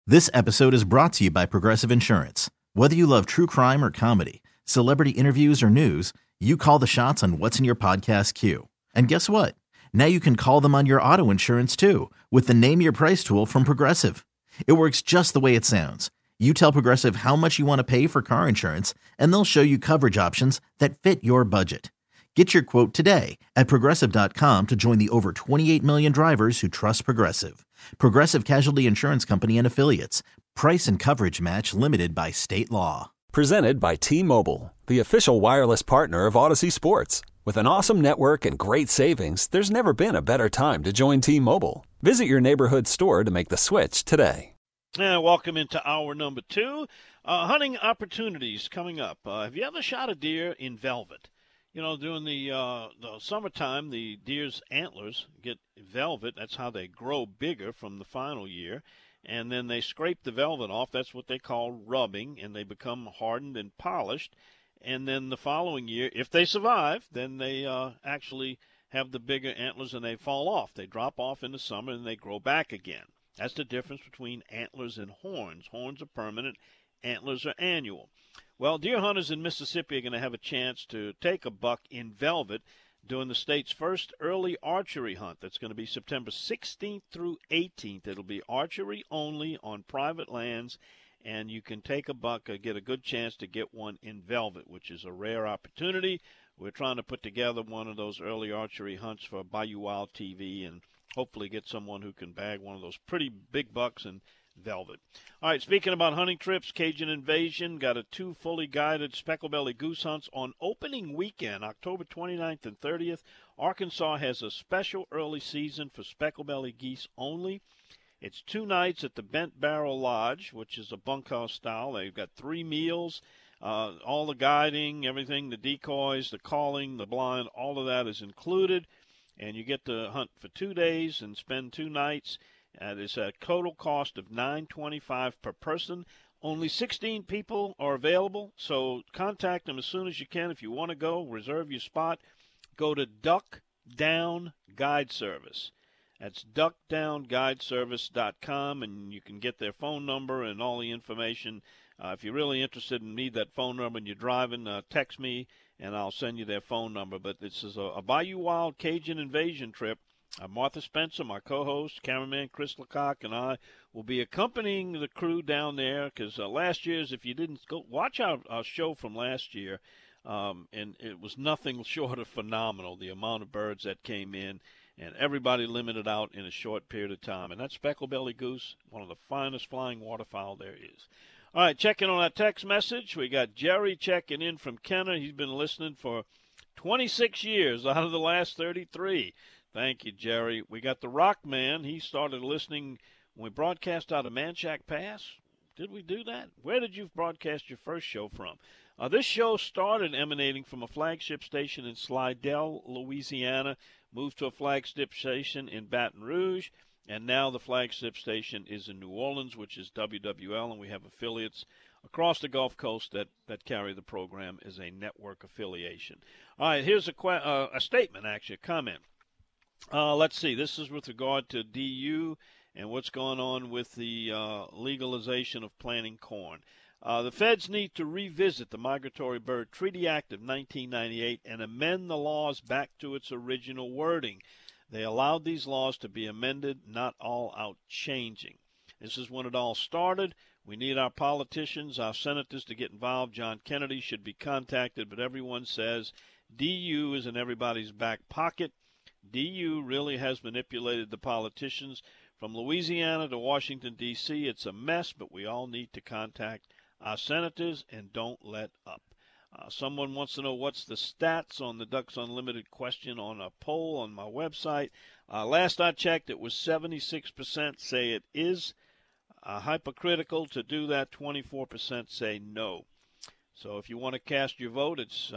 This episode is brought to you by Progressive Insurance. Whether you love true crime or comedy, celebrity interviews or news, you call the shots on what's in your podcast queue. And guess what? Now you can call them on your auto insurance too with the Name Your Price tool from Progressive. It works just the way it sounds. You tell Progressive how much you want to pay for car insurance, and they'll show you coverage options that fit your budget. Get your quote today at Progressive.com to join the over 28 million drivers who trust Progressive. Progressive Casualty Insurance Company and Affiliates. Price and coverage match limited by state law. Presented by T-Mobile, the official wireless partner of Odyssey Sports. With an awesome network and great savings, there's never been a better time to join T-Mobile. Visit your neighborhood store to make the switch today. Welcome into hour number 2. Hunting opportunities coming up. Have you ever shot a deer in velvet? You know, during the summertime, the deer's antlers get velvet. That's how they grow bigger from the final year. And then they scrape the velvet off. That's what they call rubbing, and they become hardened and polished. And then the following year, if they survive, then they actually have the bigger antlers and they fall off. They drop off in the summer and they grow back again. That's the difference between antlers and horns. Horns are permanent. Antlers are annual. Well, deer hunters in Mississippi are going to have a chance to take a buck in velvet during the state's first early archery hunt. That's going to be September 16th through 18th. It'll be archery only on private lands, and you can take a buck, get a good chance to get one in velvet, which is a rare opportunity. We're trying to put together one of those early archery hunts for Bayou Wild TV and hopefully get someone who can bag one of those pretty big bucks in velvet. All right, speaking about hunting trips, Cajun Invasion got 2 fully guided speckled-belly goose hunts on opening weekend, October 29th and 30th. Arkansas has a special early season for speckled-belly geese only. It's 2 nights at the Bent Barrel Lodge, which is a bunkhouse style. They've got 3 meals, all the guiding, everything, the decoys, the calling, the blind, all of that is included. And you get to hunt for 2 days and spend 2 nights. It's a total cost of $925 per person. Only 16 people are available, so contact them as soon as you can. If you want to go, reserve your spot. Go to Duck Down Guide Service. That's duckdownguideservice.com, and you can get their phone number and all the information. If you're really interested and need that phone number and you're driving, text me, and I'll send you their phone number. But this is a Bayou Wild Cajun Invasion trip. Martha Spencer, my co-host, cameraman Chris Lecoq, and I will be accompanying the crew down there because last year's, if you didn't go watch our show from last year, and it was nothing short of phenomenal, the amount of birds that came in, and everybody limited out in a short period of time. And that speckled-belly goose, one of the finest flying waterfowl there is. All right, checking on our text message. We got Jerry checking in from Kenner. He's been listening for 26 years out of the last 33. Thank you, Jerry. We got the Rock Man. He started listening when we broadcast out of Manchac Pass. Did we do that? Where did you broadcast your first show from? This show started emanating from a flagship station in Slidell, Louisiana, moved to a flagship station in Baton Rouge, and now the flagship station is in New Orleans, which is WWL, and we have affiliates across the Gulf Coast that carry the program as a network affiliation. All right, here's a statement, actually, a comment. Let's see. This is with regard to DU and what's going on with the legalization of planting corn. The feds need to revisit the Migratory Bird Treaty Act of 1998 and amend the laws back to its original wording. They allowed these laws to be amended, not all out changing. This is when it all started. We need our politicians, our senators to get involved. John Kennedy should be contacted, but everyone says DU is in everybody's back pocket. DU really has manipulated the politicians from Louisiana to Washington, D.C. It's a mess, but we all need to contact our senators and don't let up. Someone wants to know what's the stats on the Ducks Unlimited question on a poll on my website. Last I checked, it was 76% say it is hypocritical to do that. 24% say no. So if you want to cast your vote, it's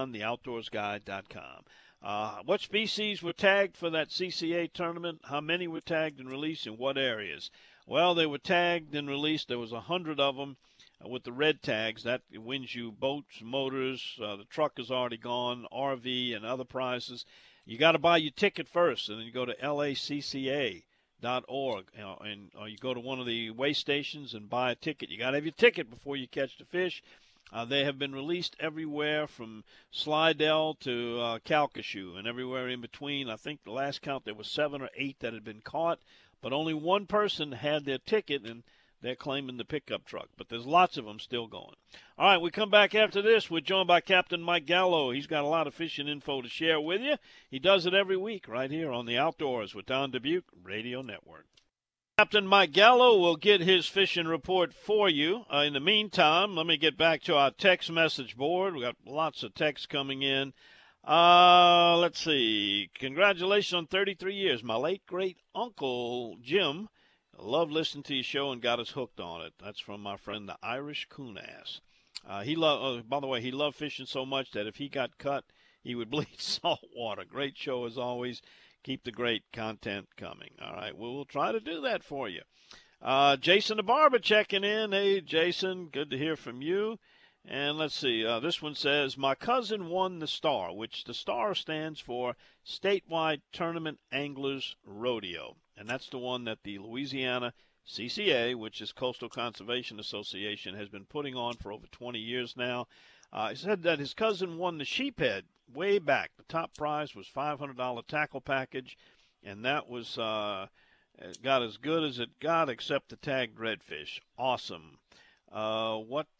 DonTheOutdoorsGuide.com. What species were tagged for that CCA tournament? How many were tagged and released in what areas? Well, they were tagged and released. There was 100 of them with the red tags. That wins you boats, motors. The truck is already gone, RV, and other prizes. You got to buy your ticket first, and then you go to LACCA.com or you go to one of the weigh stations and buy a ticket. You got to have your ticket before you catch the fish. They have been released everywhere from Slidell to Calcasieu and everywhere in between. I think the last count there was 7 or 8 that had been caught, but only one person had their ticket, and they're claiming the pickup truck. But there's lots of them still going. All right, we come back after this. We're joined by Captain Mike Gallo. He's got a lot of fishing info to share with you. He does it every week right here on the Outdoors with Don Dubuque Radio Network. Captain Mike Gallo will get his fishing report for you. In the meantime, let me get back to our text message board. We got lots of texts coming in. Let's see. Congratulations on 33 years. My late great uncle Jim loved listening to your show and got us hooked on it. That's from my friend the Irish Coonass. By the way, he loved fishing so much that if he got cut, he would bleed salt water. Great show as always. Keep the great content coming. All right, we'll try to do that for you. Jason the Barber checking in. Hey, Jason, good to hear from you. And let's see, this one says, my cousin won the STAR, which the STAR stands for Statewide Tournament Anglers Rodeo. And that's the one that the Louisiana CCA, which is Coastal Conservation Association, has been putting on for over 20 years now. He said that his cousin won the sheephead way back. The top prize was $500 tackle package, and that was got as good as it got except the tagged redfish. Awesome. I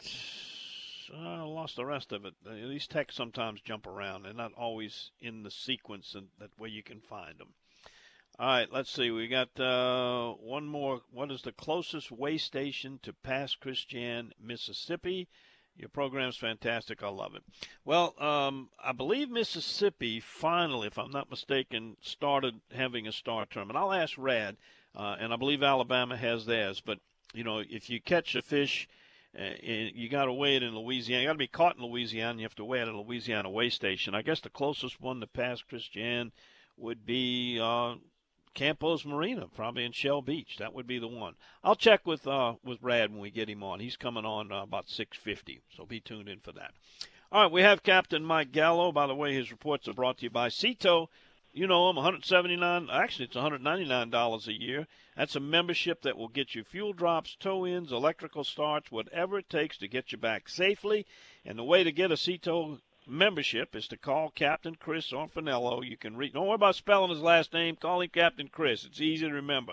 lost the rest of it. These texts sometimes jump around. They're not always in the sequence and that way you can find them. All right, let's see. We got one more. What is the closest weigh station to Pass Christian, Mississippi? Your program's fantastic. I love it. Well, I believe Mississippi finally, if I'm not mistaken, started having a STAR tournament. I'll ask Rad, and I believe Alabama has theirs. But, you know, if you catch a fish, you got to weigh it in Louisiana. You got to be caught in Louisiana. And you have to weigh it at a Louisiana weigh station. I guess the closest one to Pass Christian would be Campos Marina, probably in Shell Beach. That would be the one. I'll check with Rad when we get him on. He's coming on about 6:50, so be tuned in for that. All right, we have Captain Mike Gallo. By the way, his reports are brought to you by Cito. You know him, $179. Actually, it's $199 a year. That's a membership that will get you fuel drops, tow-ins, electrical starts, whatever it takes to get you back safely. And the way to get a Cito membership is to call Captain Chris Orfanello. You can don't worry about spelling his last name. Call him Captain Chris. It's easy to remember.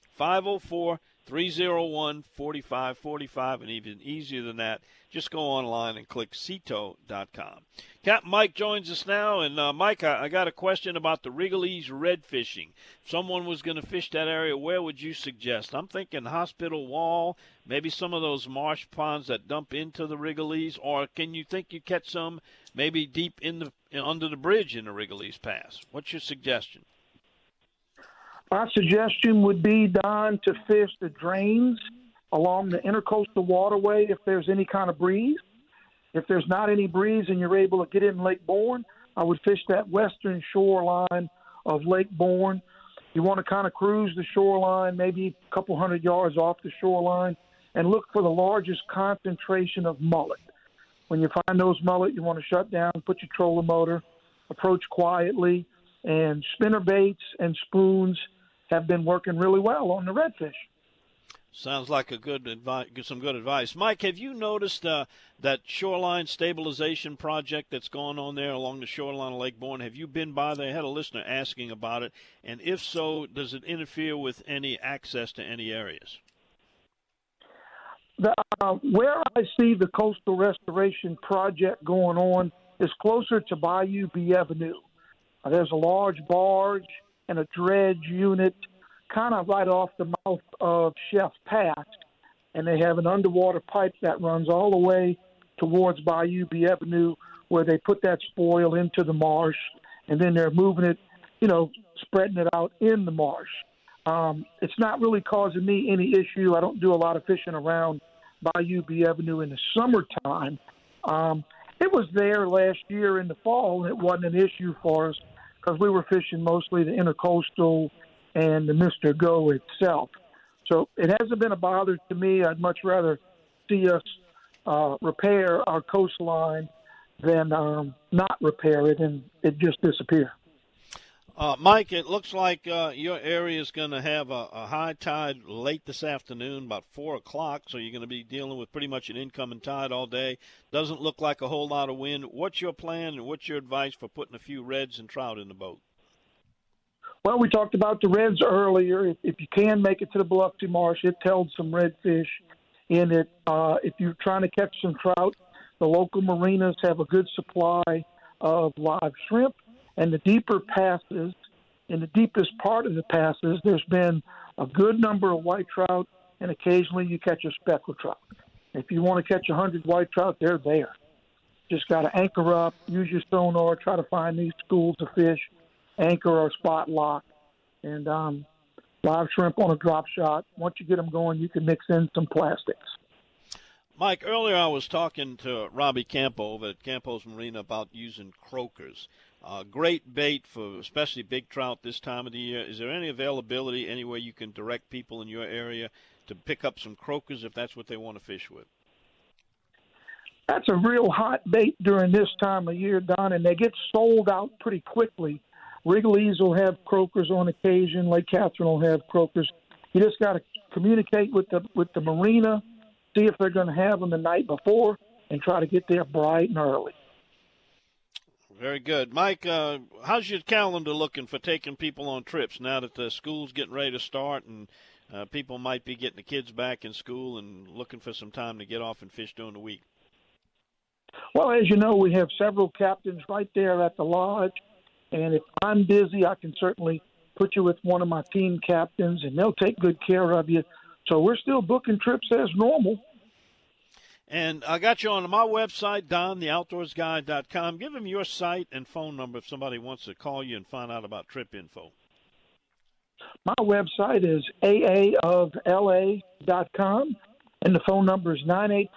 504-301-4545, and even easier than that, just go online and click Cito.com. Captain Mike joins us now, and Mike, I got a question about the Rigolets red fishing. If someone was going to fish that area, where would you suggest? I'm thinking Hospital Wall, maybe some of those marsh ponds that dump into the Rigolets, or can you think you catch some maybe deep under the bridge in the Rigolets Pass? What's your suggestion? My suggestion would be, Don, to fish the drains along the intercoastal waterway if there's any kind of breeze. If there's not any breeze and you're able to get in Lake Bourne, I would fish that western shoreline of Lake Bourne. You want to kind of cruise the shoreline, maybe a couple hundred yards off the shoreline, and look for the largest concentration of mullet. When you find those mullet, you want to shut down, put your trolling motor, approach quietly, and spinner baits and spoons have been working really well on the redfish. Sounds like some good advice. Mike, have you noticed that shoreline stabilization project that's going on there along the shoreline of Lake Bourne? Have you been by there? I had a listener asking about it. And if so, does it interfere with any access to any areas? Where I see the coastal restoration project going on is closer to Bayou Bienvenue. There's a large barge and a dredge unit kind of right off the mouth of Chef Pass, and they have an underwater pipe that runs all the way towards Bayou Bienvenue where they put that spoil into the marsh, and then they're moving it, spreading it out in the marsh. It's not really causing me any issue. I don't do a lot of fishing around Bayou Bienvenue in the summertime. It was there last year in the fall, and it wasn't an issue for us because we were fishing mostly the intercoastal and the Mr. Go itself. So it hasn't been a bother to me. I'd much rather see us repair our coastline than not repair it and it just disappear. Mike, it looks like your area is going to have a high tide late this afternoon, about 4 o'clock, so you're going to be dealing with pretty much an incoming tide all day. Doesn't look like a whole lot of wind. What's your plan and what's your advice for putting a few reds and trout in the boat? Well, we talked about the reds earlier. If you can make it to the Biloxi Marsh, it held some redfish in it. If you're trying to catch some trout, the local marinas have a good supply of live shrimp. And the deeper passes, in the deepest part of the passes, there's been a good number of white trout, and occasionally you catch a speckled trout. If you want to catch 100 white trout, they're there. Just got to anchor up, use your sonar, try to find these schools of fish, anchor or spot lock, and live shrimp on a drop shot. Once you get them going, you can mix in some plastics. Mike, earlier I was talking to Robbie Campo over at Campo's Marina about using croakers. Great bait for especially big trout this time of the year. Is there any availability, any way you can direct people in your area to pick up some croakers if that's what they want to fish with? That's a real hot bait during this time of year, Don, and they get sold out pretty quickly. Wrigley's will have croakers on occasion. Lake Catherine will have croakers. You just got to communicate with the marina, see if they're going to have them the night before, and try to get there bright and early. Very good. Mike, how's your calendar looking for taking people on trips now that the school's getting ready to start and people might be getting the kids back in school and looking for some time to get off and fish during the week? Well, as you know, we have several captains right there at the lodge, and if I'm busy, I can certainly put you with one of my team captains, and they'll take good care of you. So we're still booking trips as normal. And I got you on my website, DonTheOutdoorsGuide.com. Give them your site and phone number if somebody wants to call you and find out about trip info. My website is aaofla.com, and the phone number is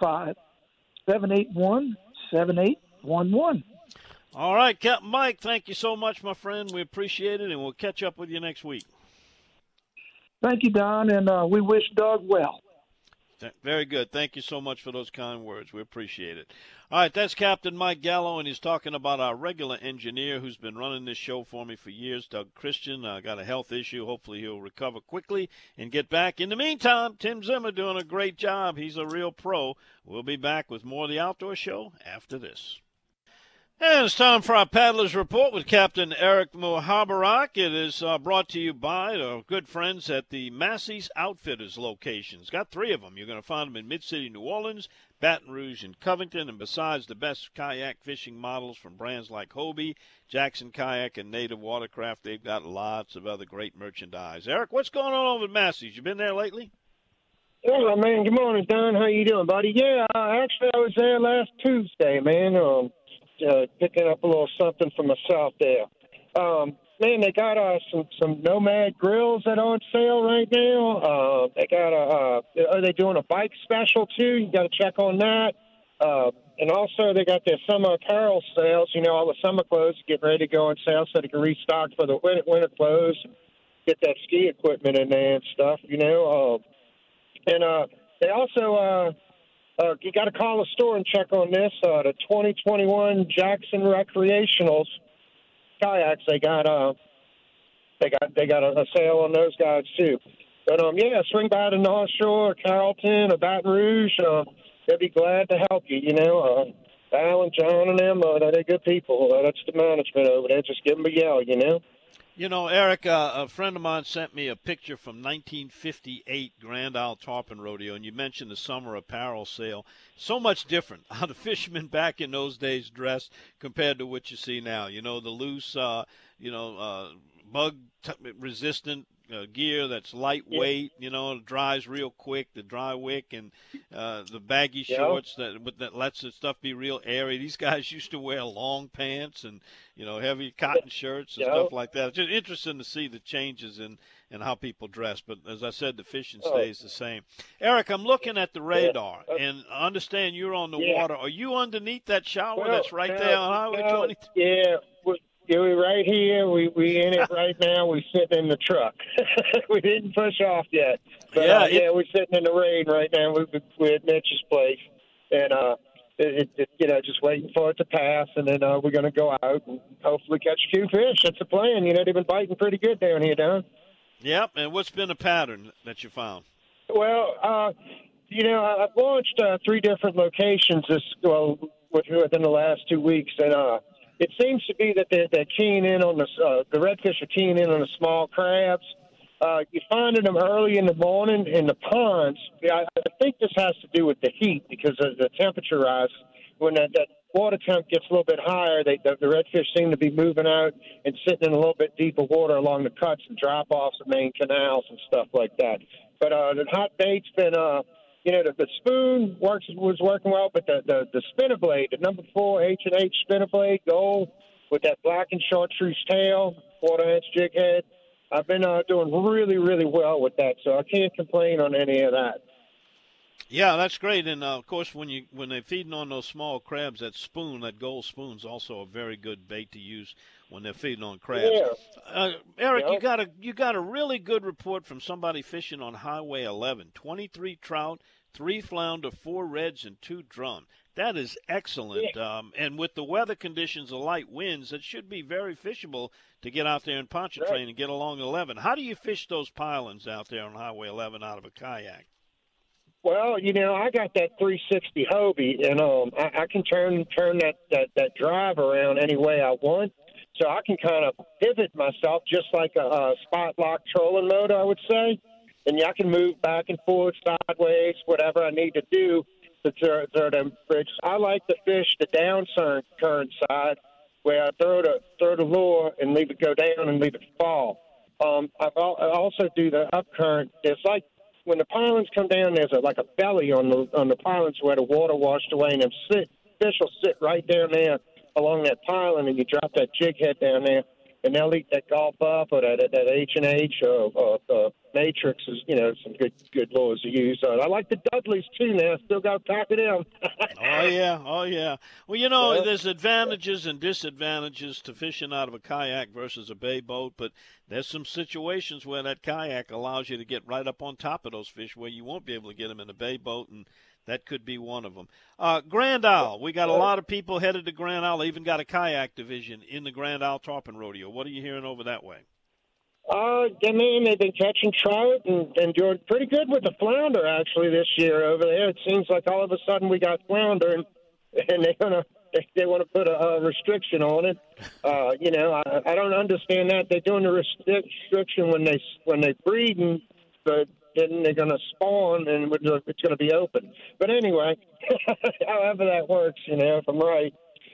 985-781-7811. All right, Captain Mike, thank you so much, my friend. We appreciate it, and we'll catch up with you next week. Thank you, Don, and we wish Doug well. Very good. Thank you so much for those kind words. We appreciate it. All right, that's Captain Mike Gallo, and he's talking about our regular engineer who's been running this show for me for years, Doug Christian. Got a health issue. Hopefully he'll recover quickly and get back. In the meantime, Tim Zimmer doing a great job. He's a real pro. We'll be back with more of the Outdoor Show after this. And it's time for our Paddler's Report with Captain Eric Muhabarak. It is brought to you by our good friends at the Massey's Outfitters locations. Got 3 of them. You're going to find them in Mid-City, New Orleans, Baton Rouge, and Covington. And besides the best kayak fishing models from brands like Hobie, Jackson Kayak, and Native Watercraft, they've got lots of other great merchandise. Eric, what's going on over at Massey's? You been there lately? Yeah, man. Good morning, Don. How you doing, buddy? Yeah, actually, I was there last Tuesday, man. Picking up a little something for myself there. Man, they got some Nomad grills that are on sale right now. They got are they doing a bike special too? You got to check on that. And also they got their summer apparel sales. You know, all the summer clothes getting ready to go on sale, so they can restock for the winter clothes. Get that ski equipment in there and stuff. You know, and they also. You got to call the store and check on this. The 2021 Jackson Recreationals kayaks. They got a sale on those guys too. But yeah, swing by to North Shore, or Carrollton, or Baton Rouge. They'll be glad to help you. You know, Al and John and them. They're good people. That's the management over there. Just give them a yell. You know. You know, Eric, a friend of mine sent me a picture from 1958 Grand Isle Tarpon Rodeo, and you mentioned the summer apparel sale. So much different how the fishermen back in those days dressed compared to what you see now. You know, the loose, bug-resistant gear that's lightweight, you know, dries real quick, the dry wick, and the baggy shorts that lets the stuff be real airy. These guys used to wear long pants and, you know, heavy cotton shirts and stuff like that. It's just interesting to see the changes in how people dress. But as I said, the fishing stays the same. Eric, I'm looking at the radar, and I understand you're on the water. Are you underneath that shower that's right there on Highway 22? Yeah. We're right here. We in it right now. We're sitting in the truck. We didn't push off yet. But, we're sitting in the rain right now. We're at Mitch's place. And just waiting for it to pass, and then we're going to go out and hopefully catch a few fish. That's the plan. They've been biting pretty good down here, Don. Yep, and what's been a pattern that you found? Well, I've launched 3 different locations within the last 2 weeks, and it seems to be that they're keying in on the redfish are keying in on the small crabs. You're finding them early in the morning in the ponds. I think this has to do with the heat because of the temperature rise. When that water temp gets a little bit higher, the redfish seem to be moving out and sitting in a little bit deeper water along the cuts and drop-offs of main canals and stuff like that. But the hot bait's been, the spoon was working well, but the spinner blade, the number 4 H&H spinner blade, gold, with that black and chartreuse tail, 1/4-inch jig head, I've been doing really, really well with that, so I can't complain on any of that. Yeah, that's great. And, of course, when they're feeding on those small crabs, that gold spoon's also a very good bait to use when they're feeding on crabs. Yeah. Eric, you got a really good report from somebody fishing on Highway 11. 23 trout, 3 flounder, 4 reds, and 2 drum. That is excellent. Yeah. And with the weather conditions, the light winds, it should be very fishable to get out there and poncho train and get along 11. How do you fish those pilings out there on Highway 11 out of a kayak? Well, I got that 360 Hobie, and I can turn that drive around any way I want. So I can kind of pivot myself just like a spot lock trolling motor, I would say. And I can move back and forth, sideways, whatever I need to do to throw them bridges. I like to fish the down current side where I throw the lure and leave it go down and leave it fall. I also do the up current. It's like when the pilings come down, there's like a belly on the pilings where the water washed away, and fish will sit right down there along that piling, and you drop that jig head down there, and they'll eat that Gulf Buff or that H&H or Matrix is, some good lures to use. I like the Dudleys too now. Still got a pack of them. Oh, yeah. Well, there's advantages and disadvantages to fishing out of a kayak versus a bay boat, but there's some situations where that kayak allows you to get right up on top of those fish where you won't be able to get them in a bay boat, and that could be one of them. Grand Isle, we got a lot of people headed to Grand Isle. They even got a kayak division in the Grand Isle Tarpon Rodeo. What are you hearing over that way? They've been catching trout and doing pretty good with the flounder actually this year over there. It seems like all of a sudden we got flounder, and they want to put a restriction on it. I don't understand that. They're doing the restriction when they breeding, but then they're going to spawn and it's going to be open. But anyway, however that works, if I'm right.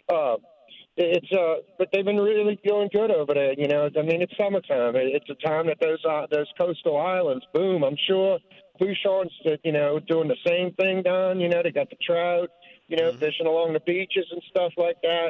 But they've been really doing good over there. It's summertime. It's a time that those coastal islands boom. I'm sure Bouchard's, doing the same thing down. They got the trout, fishing along the beaches and stuff like that.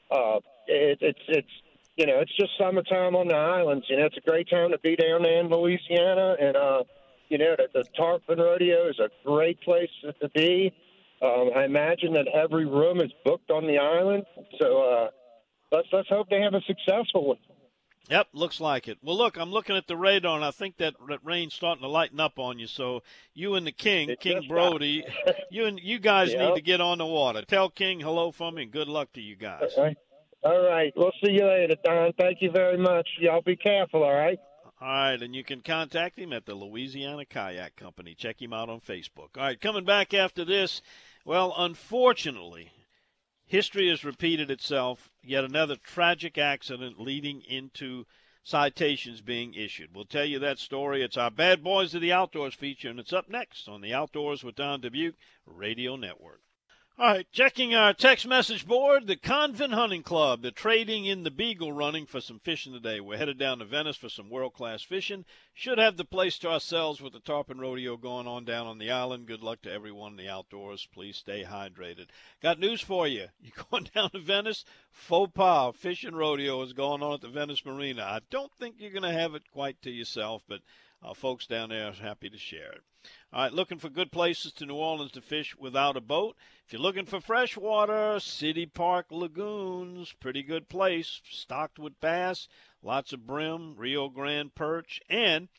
It's just summertime on the islands. It's a great time to be down there in Louisiana, and the Tarpon Rodeo is a great place to be. I imagine that every room is booked on the island, so let's hope they have a successful one. Yep, looks like it. Well, look, I'm looking at the radar, and I think that rain's starting to lighten up on you. So you and the King Brody, you guys need to get on the water. Tell King hello from me, and good luck to you guys. All right. We'll see you later, Don. Thank you very much. Y'all be careful, all right? All right, and you can contact him at the Louisiana Kayak Company. Check him out on Facebook. All right, coming back after this, well, unfortunately, history has repeated itself. Yet another tragic accident leading into citations being issued. We'll tell you that story. It's our Bad Boys of the Outdoors feature, and it's up next on the Outdoors with Don Dubuque Radio Network. All right, checking our text message board, the Convent Hunting Club. They're trading in the Beagle running for some fishing today. We're headed down to Venice for some world-class fishing. Should have the place to ourselves with the Tarpon Rodeo going on down on the island. Good luck to everyone in the outdoors. Please stay hydrated. Got news for you. You going down to Venice? Faux pas fishing rodeo is going on at the Venice Marina. I don't think you're going to have it quite to yourself, but folks down there are happy to share it. All right, looking for good places to New Orleans to fish without a boat. If you're looking for fresh water, City Park Lagoons, pretty good place, stocked with bass, lots of brim, Rio Grande perch, and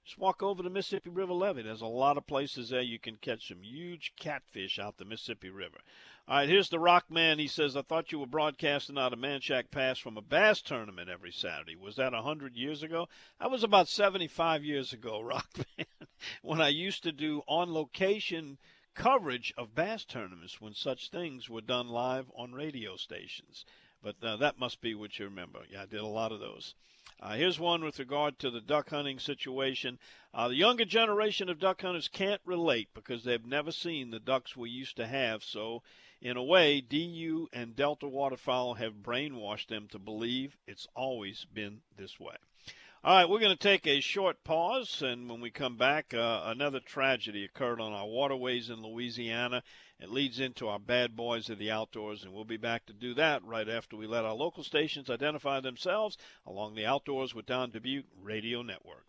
Just walk over the Mississippi River levee. There's a lot of places there you can catch some huge catfish out the Mississippi River. All right, here's the Rock Man. He says, I thought you were broadcasting out of Manchac Pass from a bass tournament every Saturday. Was that 100 years ago? That was about 75 years ago, Rock Man, when I used to do on-location coverage of bass tournaments when such things were done live on radio stations. But that must be what you remember. Yeah, I did a lot of those. Here's one with regard to the duck hunting situation. The younger generation of duck hunters can't relate because they've never seen the ducks we used to have. So, in a way, DU and Delta waterfowl have brainwashed them to believe it's always been this way. All right, we're going to take a short pause, and when we come back, another tragedy occurred on our waterways in Louisiana. It leads into our bad boys of the outdoors, and we'll be back to do that right after we let our local stations identify themselves along the Outdoors with Don Dubuque Radio Network.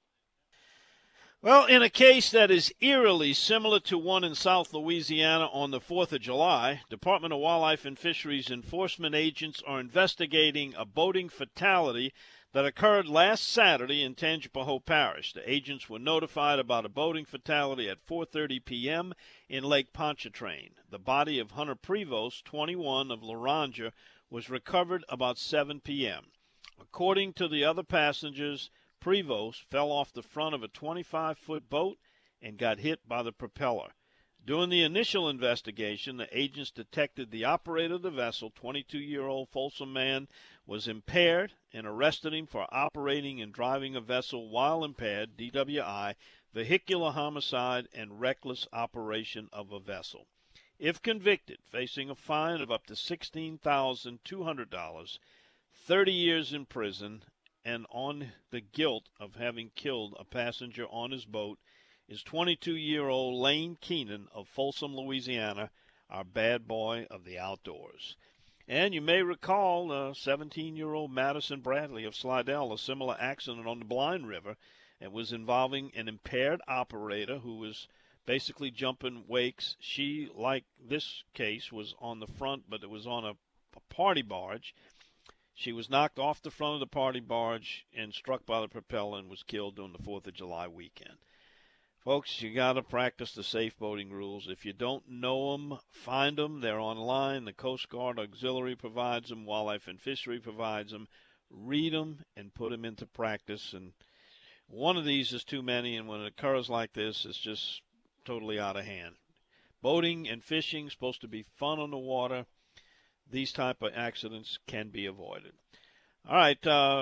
Well, in a case that is eerily similar to one in South Louisiana on the 4th of July, Department of Wildlife and Fisheries enforcement agents are investigating a boating fatality that occurred last Saturday in Tangipahoa Parish. The agents were notified about a boating fatality at 4:30 p.m. in Lake Pontchartrain. The body of Hunter Prevost, 21, of Laranja, was recovered about 7 p.m. According to the other passengers, Prevost fell off the front of a 25-foot boat and got hit by the propeller. During the initial investigation, the agents detected the operator of the vessel, 22-year-old Folsom man, was impaired and arrested him for operating and driving a vessel while impaired, DWI, vehicular homicide, and reckless operation of a vessel. If convicted, facing a fine of up to $16,200, 30 years in prison, and on the guilt of having killed a passenger on his boat, is 22-year-old Lane Keenan of Folsom, Louisiana, our bad boy of the outdoors. And you may recall 17-year-old Madison Bradley of Slidell, a similar accident on the Blind River. It was involving an impaired operator who was basically jumping wakes. She, like this case, was on the front, but it was on a party barge. She was knocked off the front of the party barge and struck by the propeller and was killed during the 4th of July weekend. Folks, you got to practice the safe boating rules. If you don't know them, find them. They're online. The Coast Guard Auxiliary provides them. Wildlife and Fishery provides them. Read them and put them into practice. And one of these is too many, and when it occurs like this, it's just totally out of hand. Boating and fishing is supposed to be fun on the water. These type of accidents can be avoided. All right,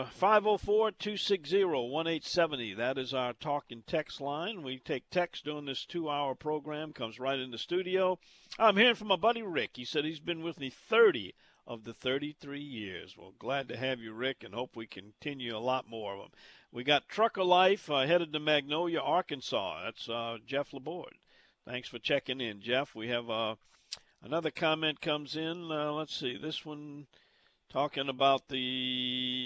504-260-1870. That is our talk and text line. We take text during this 2-hour program. Comes right in the studio. I'm hearing from my buddy Rick. He said he's been with me 30 of the 33 years. Well, glad to have you, Rick, and hope we continue a lot more of them. We got Trucker Life headed to Magnolia, Arkansas. That's Jeff Laborde. Thanks for checking in, Jeff. We have another comment comes in. Let's see, this one talking about the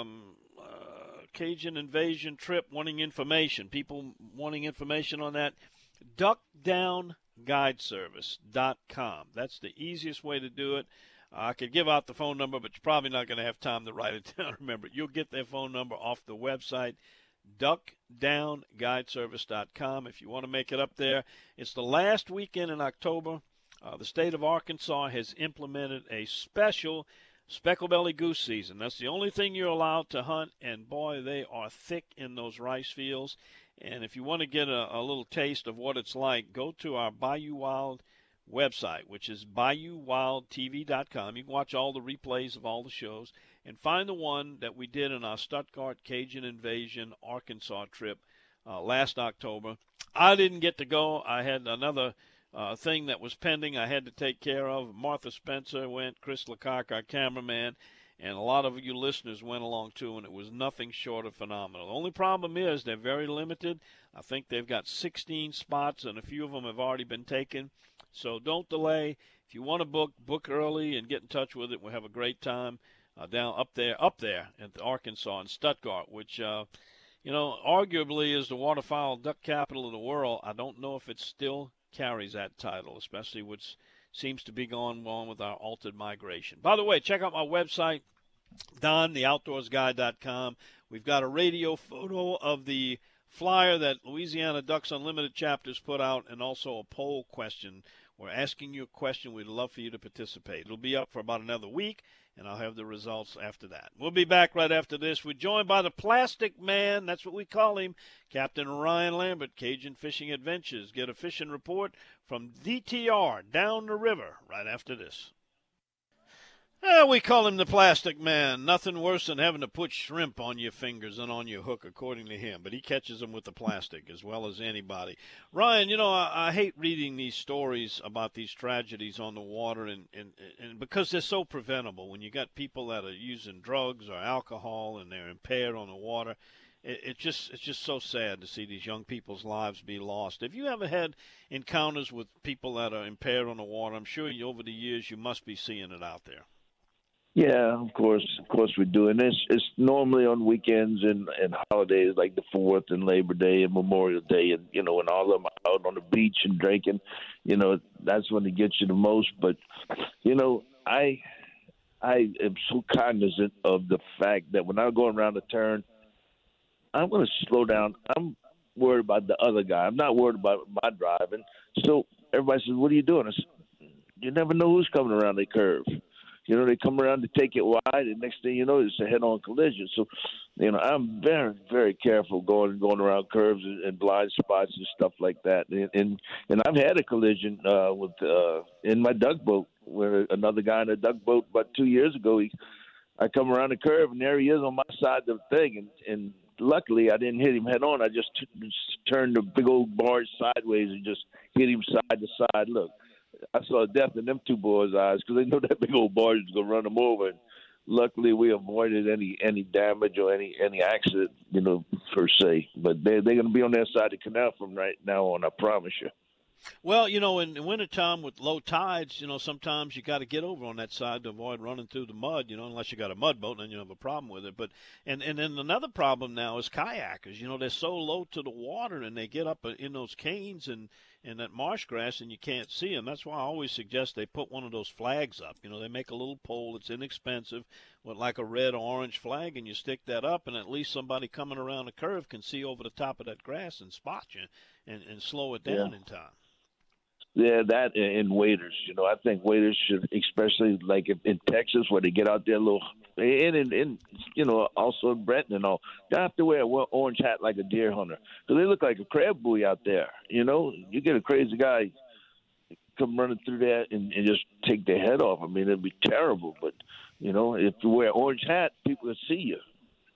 Cajun invasion trip, wanting information. People wanting information on that. DuckDownGuideService.com. That's the easiest way to do it. I could give out the phone number, but you're probably not going to have time to write it down. Remember, you'll get their phone number off the website, DuckDownGuideService.com. If you want to make it up there, it's the last weekend in October. The state of Arkansas has implemented a special speckled-belly goose season. That's the only thing you're allowed to hunt, and boy, they are thick in those rice fields. And if you want to get a little taste of what it's like, go to our Bayou Wild website, which is BayouWildTV.com. You can watch all the replays of all the shows and find the one that we did in our Stuttgart Cajun Invasion Arkansas trip last October. I didn't get to go. I had another thing that was pending I had to take care of. Martha Spencer went, Chris Lecoq, our cameraman, and a lot of you listeners went along too, and it was nothing short of phenomenal. The only problem is they're very limited. I think they've got 16 spots, and a few of them have already been taken. So don't delay. If you want to book early and get in touch with it. We'll have a great time down up there at Arkansas and Stuttgart, which arguably is the waterfowl duck capital of the world. I don't know if it still carries that title, especially what seems to be going on with our altered migration. By the way, check out my website, DonTheOutdoorsGuy.com. We've got a radio photo of the flyer that Louisiana Ducks Unlimited chapters put out, and also a poll question. We're asking you a question. We'd love for you to participate. It'll be up for about another week, and I'll have the results after that. We'll be back right after this. We're joined by the Plastic Man. That's what we call him, Captain Ryan Lambert, Cajun Fishing Adventures. Get a fishing report from DTR down the river right after this. We call him the Plastic Man. Nothing worse than having to put shrimp on your fingers and on your hook, according to him. But he catches them with the plastic as well as anybody. Ryan, I hate reading these stories about these tragedies on the water, and because they're so preventable. When you got people that are using drugs or alcohol and they're impaired on the water, it's just so sad to see these young people's lives be lost. Have you ever had encounters with people that are impaired on the water? I'm sure over the years you must be seeing it out there. Yeah, of course we do, and it's normally on weekends and holidays like the 4th and Labor Day and Memorial Day, and when all of them are out on the beach and drinking, that's when it gets you the most. But I am so cognizant of the fact that when I'm going around the turn, I'm going to slow down. I'm worried about the other guy. I'm not worried about my driving. So everybody says, "What are you doing?" I said, you never know who's coming around the curve. They come around to take it wide, and next thing you know, it's a head-on collision. So, I'm very, very careful going around curves and blind spots and stuff like that. And I've had a collision with in my duck boat where another guy in a duck boat about 2 years ago. I come around the curve, and there he is on my side of the thing, and luckily I didn't hit him head-on. I just turned the big old barge sideways and just hit him side to side. Look. I saw death in them two boys' eyes because they know that big old barge is going to run them over. And luckily, we avoided any damage or any accident, per se. But they're going to be on their side of the canal from right now on, I promise you. Well, in the wintertime with low tides, sometimes you got to get over on that side to avoid running through the mud, unless you got a mud boat, and then you have a problem with it. But and then another problem now is kayakers. They're so low to the water, and they get up in those canes and that marsh grass, and you can't see them. That's why I always suggest they put one of those flags up. They make a little pole. It's inexpensive with like a red or orange flag, and you stick that up, and at least somebody coming around the curve can see over the top of that grass and spot you and slow it down in time. Yeah, that and waders. I think waders should, especially like in Texas where they get out there a little, and also in Brenton and all, they have to wear an orange hat like a deer hunter because they look like a crab buoy out there. You get a crazy guy come running through that and just take their head off. I mean, it'd be terrible. But, if you wear an orange hat, people will see you.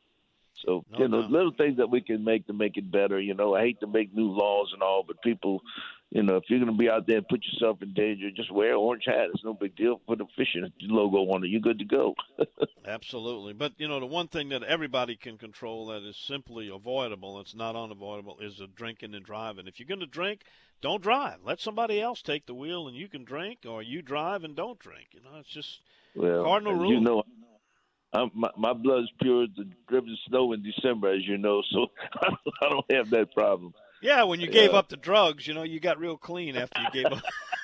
So, little things that we can make to make it better. I hate to make new laws and all, but people, if you're going to be out there and put yourself in danger, just wear an orange hat. It's no big deal. Put a fishing logo on it. You're good to go. Absolutely. But, the one thing that everybody can control that is simply avoidable, it's not unavoidable, is the drinking and driving. If you're going to drink, don't drive. Let somebody else take the wheel and you can drink, or you drive and don't drink. It's just cardinal rule. My blood's pure as the driven snow in December, as you know, so I don't have that problem. Yeah, when you gave up the drugs, you got real clean after you gave up.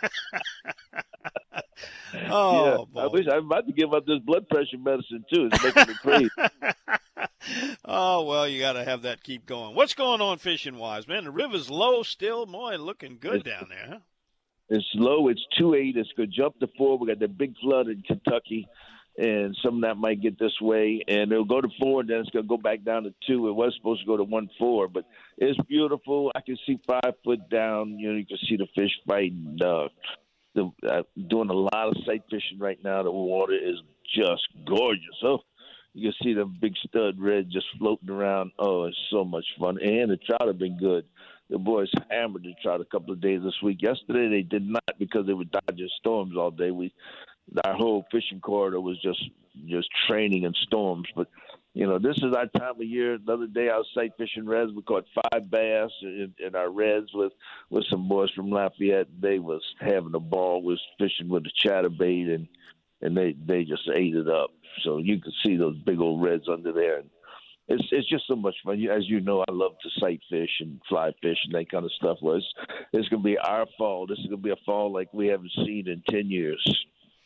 Boy. I'm about to give up this blood pressure medicine, too. It's making me crazy. Oh, well, you got to have that keep going. What's going on fishing-wise, man? The river's low still. Boy, looking good down there, huh? It's low. It's 2.8. It's going to jump to 4. We got the big flood in Kentucky. And some of that might get this way, and it'll go to 4, and then it's going to go back down to 2. It was supposed to go to 1.4, but it's beautiful. I can see 5 foot down. You can see the fish fighting. Doing a lot of sight fishing right now. The water is just gorgeous. Oh, you can see the big stud red just floating around. Oh, it's so much fun. And the trout have been good. The boys hammered the trout a couple of days this week. Yesterday they did not because they were dodging storms all day. Our whole fishing corridor was just training in storms. But, this is our time of year. The other day I was sight fishing reds. We caught 5 bass in our reds with some boys from Lafayette. They was having a ball, was fishing with a chatterbait, and they just ate it up. So you could see those big old reds under there. And it's just so much fun. As you know, I love to sight fish and fly fish and that kind of stuff. Well, it's going to be our fall. This is going to be a fall like we haven't seen in 10 years.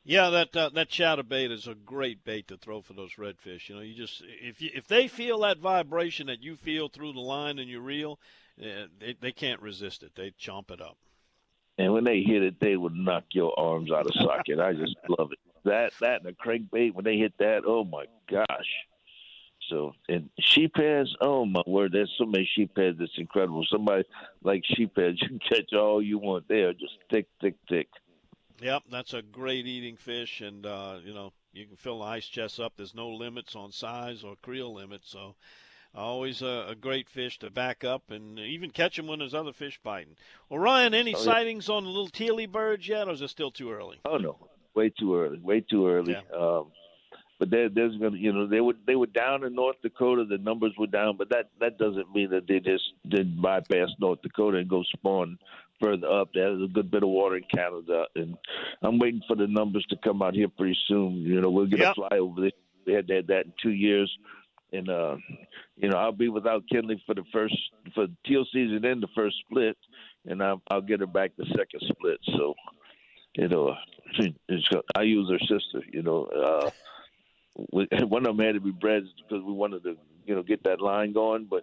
Yeah, that chatterbait is a great bait to throw for those redfish. You know, if they feel that vibration that you feel through the line and your reel, they can't resist it. They chomp it up. And when they hit it, they would knock your arms out of socket. I just love it. That and a crankbait, when they hit that, oh my gosh. So, and sheepheads, oh my word, there's so many sheepheads, it's incredible. Somebody like sheepheads, you can catch all you want. They are just thick, thick, thick. Yep, that's a great eating fish, and you know, you can fill the ice chest up. There's no limits on size or creel limits, so always a great fish to back up and even catch them when there's other fish biting. Well, Ryan, any sightings on the little tealy birds yet, or is it still too early? Oh no, way too early. Yeah. But there's gonna, you know, they were down in North Dakota. The numbers were down, but that doesn't mean that they just did bypass North Dakota and go spawn further up. There's a good bit of water in Canada, and I'm waiting for the numbers to come out here pretty soon. You know, we'll get a flyover. They had that in 2 years, and you know, I'll be without Kinley for teal season and the first split, and I'll get her back the second split. So, you know, I use her sister. You know. One of them had to be bred because we wanted to, you know, get that line going. But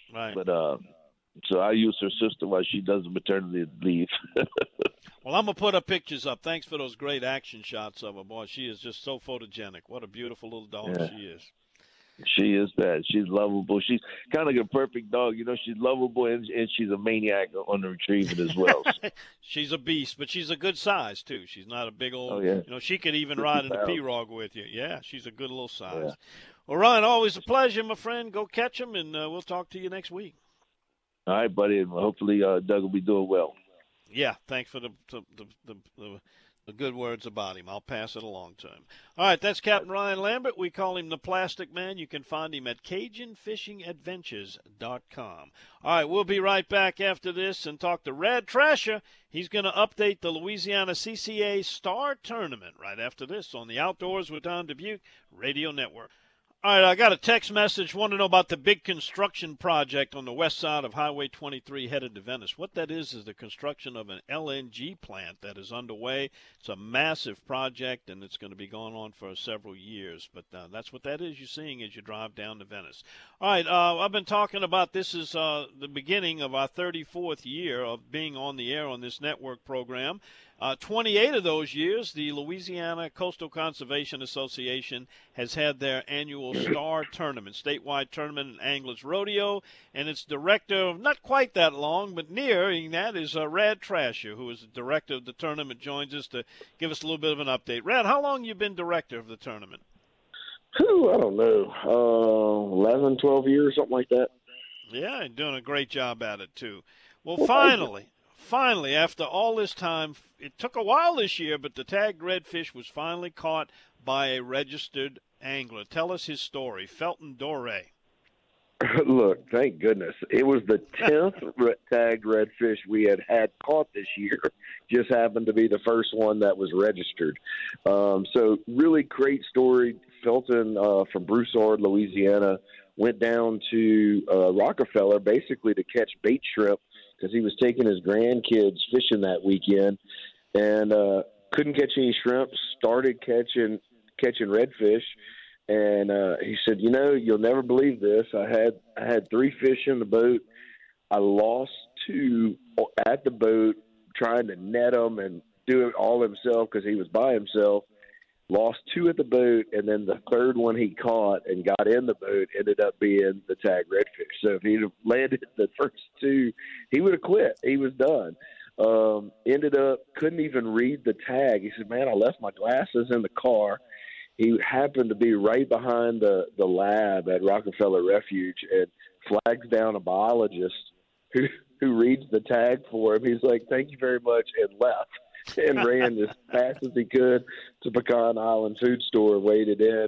so I use her sister while she does the maternity leave. Well, I'm gonna put her pictures up. Thanks for those great action shots of her. Boy, she is just so photogenic. What a beautiful little dog she is. She is that. She's lovable. She's kind of like a perfect dog. You know, she's lovable and she's a maniac on the retrieving as well. She's a beast, but she's a good size, too. She's not a big old, you know, she could even ride in a pirogue with you. Yeah, she's a good little size. Yeah. Well, Ryan, always a pleasure, my friend. Go catch them, and we'll talk to you next week. All right, buddy. Hopefully Doug will be doing well. Yeah, thanks for the good words about him. I'll pass it along to him. All right, that's Captain Ryan Lambert. We call him the Plastic Man. You can find him at CajunFishingAdventures.com. All right, we'll be right back after this and talk to Rad Trasher. He's going to update the Louisiana CCA Star Tournament right after this on the Outdoors with Don Dubuque Radio Network. All right, I got a text message. Want to know about the big construction project on the west side of Highway 23 headed to Venice. What that is the construction of an LNG plant that is underway. It's a massive project, and it's going to be going on for several years. But that's what that is you're seeing as you drive down to Venice. All right, I've been talking about this is the beginning of our 34th year of being on the air on this network program. 28 of those years, the Louisiana Coastal Conservation Association has had their annual Star Tournament, statewide tournament in Anglers Rodeo, and its director of not quite that long, but nearing that, is Rad Trasher, who is the director of the tournament, joins us to give us a little bit of an update. Rad, how long have you been director of the tournament? I don't know, 11, 12 years, something like that. Yeah, you're doing a great job at it, too. Well, finally, after all this time, it took a while this year, but the tagged redfish was finally caught by a registered angler. Tell us his story. Felton Doré. Look, thank goodness. It was the 10th tagged redfish we had caught this year. Just happened to be the first one that was registered. So really great story. Felton from Broussard, Louisiana, went down to Rockefeller basically to catch bait shrimp because he was taking his grandkids fishing that weekend and couldn't catch any shrimp, started catching redfish. And he said, you know, you'll never believe this. I had 3 fish in the boat. I lost 2 at the boat trying to net them and do it all himself because he was by himself. Lost 2 at the boat, and then the third one he caught and got in the boat ended up being the tagged redfish. So if he'd have landed the first 2, he would have quit. He was done. Ended up couldn't even read the tag. He said, man, I left my glasses in the car. He happened to be right behind the lab at Rockefeller Refuge and flags down a biologist who reads the tag for him. He's like, thank you very much, and left. And ran as fast as he could to Pecan Island Food Store, waded in.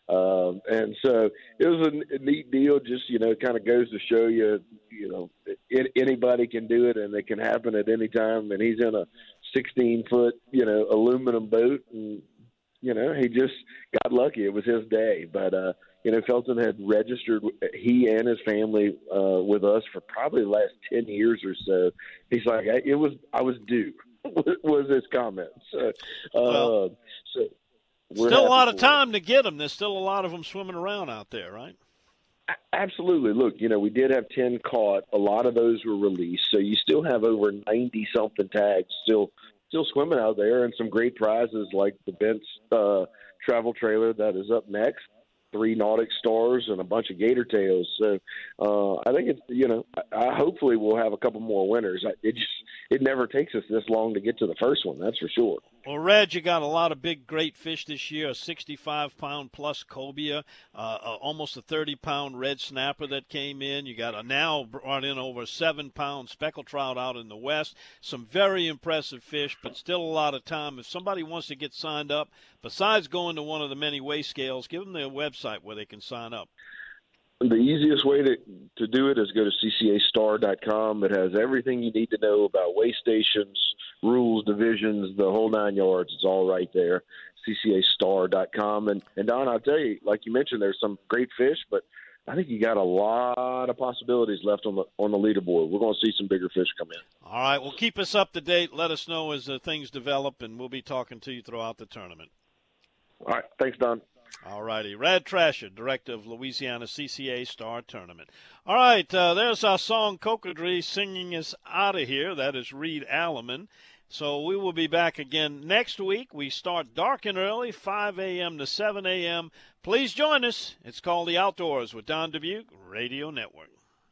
And so it was a neat deal, just, you know, kind of goes to show you, you know, anybody can do it and it can happen at any time. And he's in a 16-foot, you know, aluminum boat. And, you know, he just got lucky. It was his day. But, you know, Felton had registered, he and his family with us for probably the last 10 years or so. He's like, I was due. Was his comment. So So still a lot of time to get them. There's still a lot of them swimming around out there, right? Absolutely. Look, we did have 10 caught. A lot of those were released. So you still have over 90-something tags still swimming out there, and some great prizes like the Bent's travel trailer that is up next, 3 Nautic Stars, and a bunch of gator tails. So I think it's, hopefully we'll have a couple more winners. It never takes us this long to get to the first one, that's for sure. Well, Reg, you got a lot of big, great fish this year, a 65-pound plus cobia, almost a 30-pound red snapper that came in. You got now brought in over a 7-pound speckled trout out in the west. Some very impressive fish, but still a lot of time. If somebody wants to get signed up, besides going to one of the many weigh scales, give them their website where they can sign up. The easiest way to do it is go to ccastar.com. It has everything you need to know about weigh stations, rules, divisions, the whole 9 yards. It's all right there, ccastar.com. And Don, I'll tell you, like you mentioned, there's some great fish, but I think you got a lot of possibilities left on the leaderboard. We're going to see some bigger fish come in. All right, well, keep us up to date. Let us know as things develop, and we'll be talking to you throughout the tournament. All right, thanks, Don. All righty. Rad Trasher, director of Louisiana CCA Star Tournament. All right, there's our song Cocodrie singing us out of here. That is Reed Alleman. So we will be back again next week. We start dark and early, 5 a.m. to 7 a.m. Please join us. It's called The Outdoors with Don Dubuque Radio Network.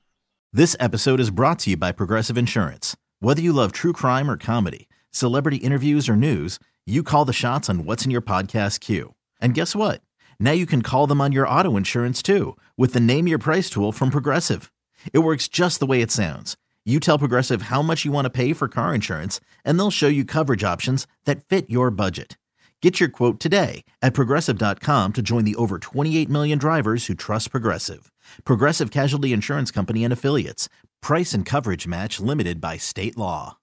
This episode is brought to you by Progressive Insurance. Whether you love true crime or comedy, celebrity interviews or news, you call the shots on what's in your podcast queue. And guess what? Now you can call them on your auto insurance, too, with the Name Your Price tool from Progressive. It works just the way it sounds. You tell Progressive how much you want to pay for car insurance, and they'll show you coverage options that fit your budget. Get your quote today at Progressive.com to join the over 28 million drivers who trust Progressive. Progressive Casualty Insurance Company and Affiliates. Price and coverage match limited by state law.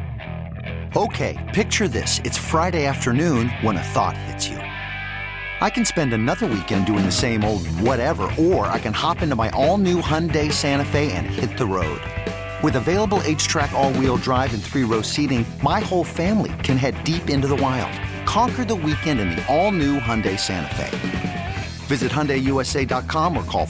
Okay, picture this. It's Friday afternoon when a thought hits you. I can spend another weekend doing the same old whatever, or I can hop into my all-new Hyundai Santa Fe and hit the road. With available H-Track all-wheel drive and 3-row seating, my whole family can head deep into the wild. Conquer the weekend in the all-new Hyundai Santa Fe. Visit HyundaiUSA.com or call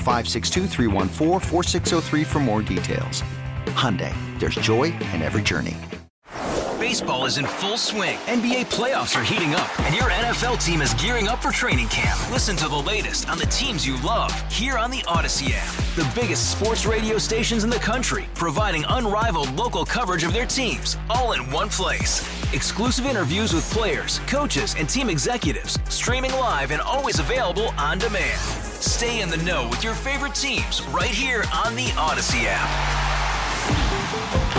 562-314-4603 for more details. Hyundai, there's joy in every journey. Baseball is in full swing. NBA playoffs are heating up, and your NFL team is gearing up for training camp. Listen to the latest on the teams you love here on the Odyssey app. The biggest sports radio stations in the country, providing unrivaled local coverage of their teams, all in one place. Exclusive interviews with players, coaches, and team executives, streaming live and always available on demand. Stay in the know with your favorite teams right here on the Odyssey app.